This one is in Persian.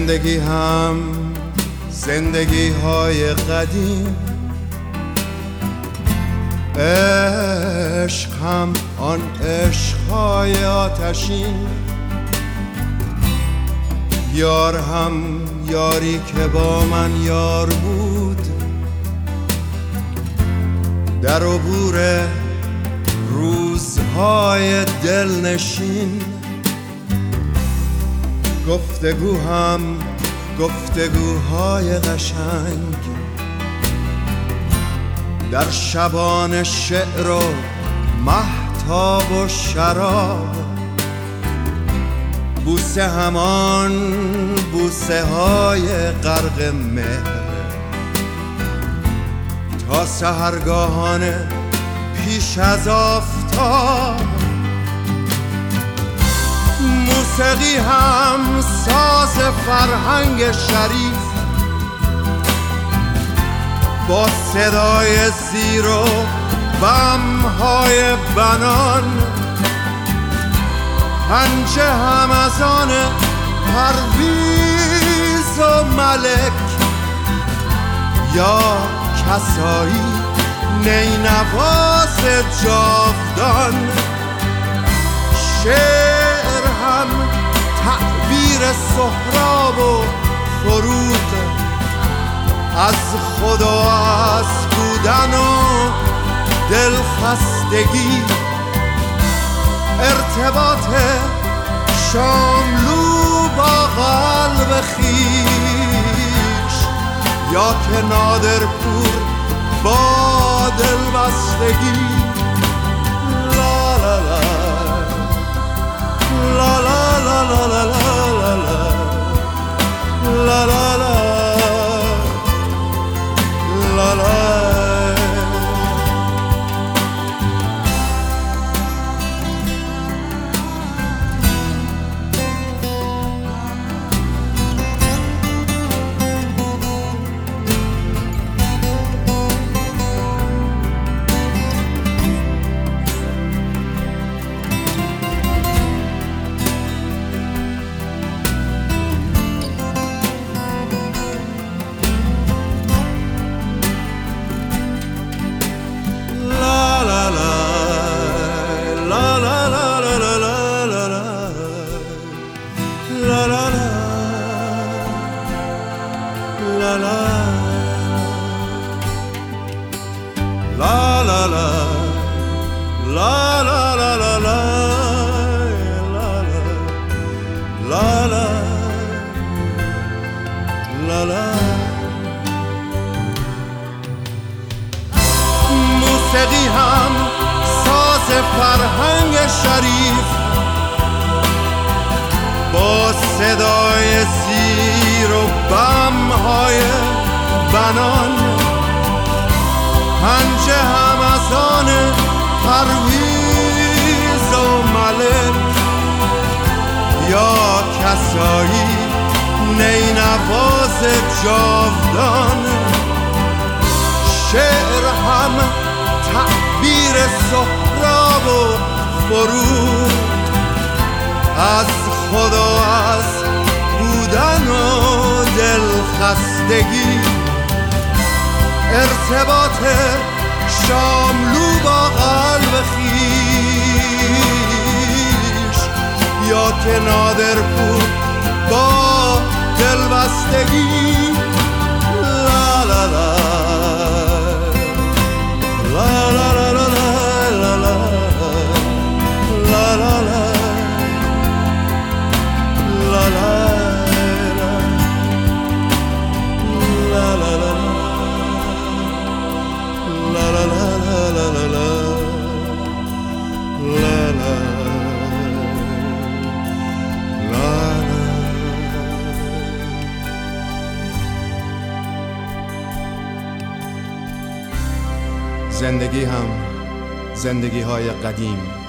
زندگی هم زندگی های قدیم، عشق هم آن عشق های آتشین، یار هم یاری که با من یار بود، در عبور روزهای دلنشین. گفتگو هم گفتگوهای قشنگ، در شبان شعر و مهتاب و شراب، بوسه همان بوسه های غرق مهر، تا سحرگاهانه پیش از آفتاب. موسیقی هم ساز فرهنگ شریف، با صدای زیر و بم‌های بنان، پنجه هم از آن پرویز و ملک، یا کسایی نینواز جاودان. شعر هم تعبیر سهراب و فروغ، از خود و از بودن و دلخستگی، ارتباط شاملو با قلب خویش، یا که نادرپور با دلبستگی. لا لا لا لا لا لا لا لا لا لا لا لا لا. موسیقی هم ساز فرهنگ شریف، با صدای زیر و بم‌های بنان، پنجه هم از آن پرویز و ملک، یا کسایی نینواز جاودان. شعر هم تعبیر سهراب و فروغ، از خود و از بودن و دلخستگی، ارتباط شاملو با قلب خویش، یا که نادرپور با دلبستگی. لا لا لا لا لا لا لا لا لا لا لا لا لا. زندگی هم زندگی های قدیم،